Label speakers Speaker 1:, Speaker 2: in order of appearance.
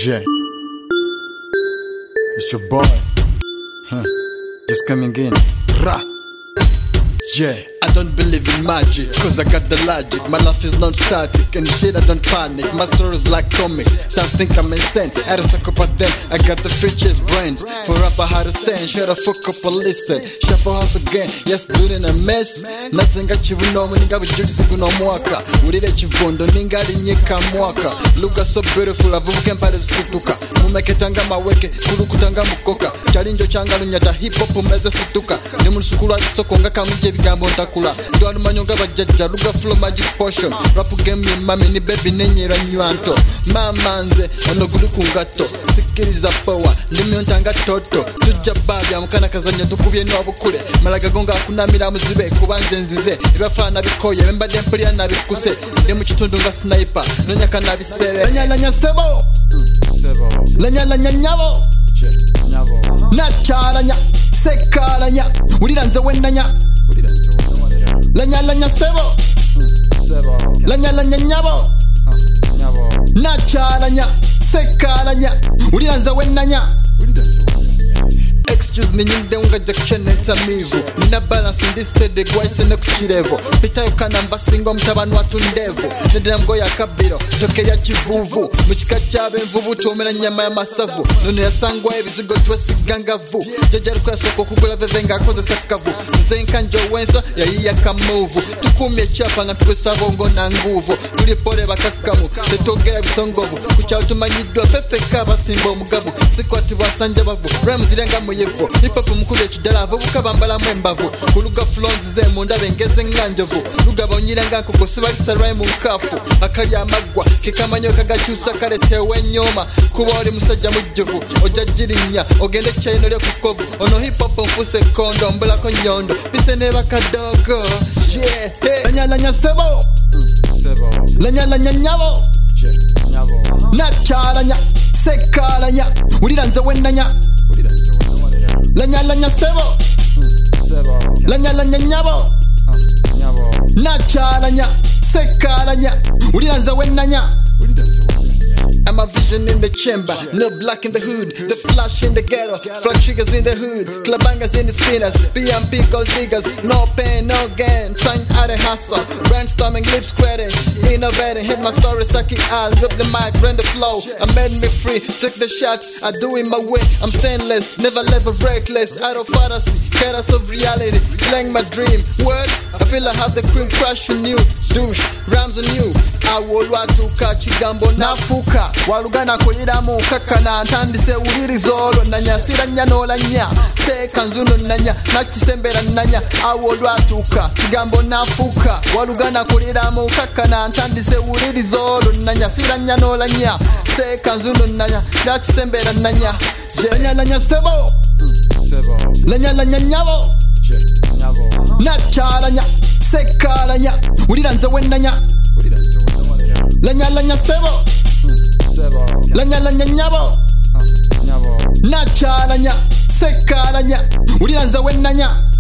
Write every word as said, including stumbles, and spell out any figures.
Speaker 1: Yeah, it's your boy, huh. Just coming in, rah. Yeah, I don't believe in magic, cause I got the logic. My life is non-static, and shit I don't panic. My stories like comics, some think I'm insane. I don't suck up at them, I got the features, brains. For rap I had a stand, shut the fuck up and listen. Shuffle house again, yes, doing a mess. Nasenga chivunomu, ninga bujulisi kuno mwaka. Ulile chivundo, ninga linyeka mwaka. Look so beautiful, avuvuke mpale zisituka. Mumeketanga maweke, kulukutanga mukoka. Chalinjo changa lunyata hip hop umeze situka. Nimulusukulu alisoko nga kamuje bigambo ntakula. Ndwanu manyonga bajajja, luga flow magic potion. Rapu game ni mami ni baby nenyera nyuanto. Mamanze, ono gulu kungato. Sikiriza power, ndimi ontanga toto. Tujja babya mukana kazanya tukubye n'obukule. Malaga gonga akunamira muzibe kubanze nzize. Ebafana bikoye, memba dempulya nabikuse. Ndi mu kitundu nga sniper, nonyaka nabisere. Lanya lanya sebo. Sebo. Lanya lanya nyabo. Nyabo. Nachalanya, sekalanya. Ulira nze wenanya. Lanya lanya sebo. Sebo. Lanya lanya nyabo. Nyabo. Nachalanya, sekalanya. Ulira nze wenanya. Excuse me, nyinde unga jackson etamivu. Nina balance in this steady gwaise ne kuchirevo. Pita yukana mbasingo mtabanu watu ndevu. Nidina mgoya kabiro, toke ya chivuvu. Mchika chabe mvuvu tuomena nyama ya masavu. Nune ya sangwa ebizigo tuwesi gangavu. Jajaru kwa soko kukula vevenga koze sakavu. Mzenka njo wenso ya iya kamuvu. Tukumye chapa nga tukwe savongo na nguvu. Tulipole bakakamu, setogera bisongovu. Kucha utumanyidwa fefe kaba simbo mugavu. Sikwati wasanja bavu, remu zilenga yevo hip hop mukube kidala avubuka bambala mwembavu kuluga flonzi ze munda bengeze nganjovu luga bonyiranga kugosibali sarwaye mu kafu akali amagwa kikamanyo kagacyusa karete wenyoma kuba oli musajja mujjuvu ojajirinya ogende chaino lyo kukovu ono hip hop mfuse kondo mbula ko nyondo bise ne bakadogo yeah hey. Lanya lanya sebo sebo lanya lanya nyabo nyabo nachalanya sekalanya ulira nze wenanya Lanya lanya sebo. Sebo. Lanya lanya nyabo. Nyabo. Nachalanya, sekalanya. Ulira nze wenanya. I'm a vision in the chamber, no black in the hood, the flash in the ghetto, flock triggers in the hood, clubbangers in the spinners, P M P gold diggers, no pain, no gain, trying out a hustle, brainstorming, lip squaring, innovating, hit my story, suck it out, rip the mic, run the flow, I made me free, took the shots, I do it my way, I'm stainless, never live a reckless, out of fantasy, chaos of reality, playing my dream, word, I feel I have the cream crush on you, douche, rhymes on you, I will want to catch gambo nafuka. Walugana kulira mu kakana ntandise ulirizo nanya siranya nolanya seka nzuno nanya nakisembera nanya awo lwatuka kigambo nafuka walugana kulira mu kakana ntandise ulirizo nanya siranya nolanya seka nzuno nanya nakisembera nanya lanya lanya sebo sebo lanya lanya nyabo nyabo nachalanya sekalanya ulira nze wenanya lanya lanya sebo Lanya lanya nyabo Nyabo Nachalanya Sekalanya Ulira nze wenanya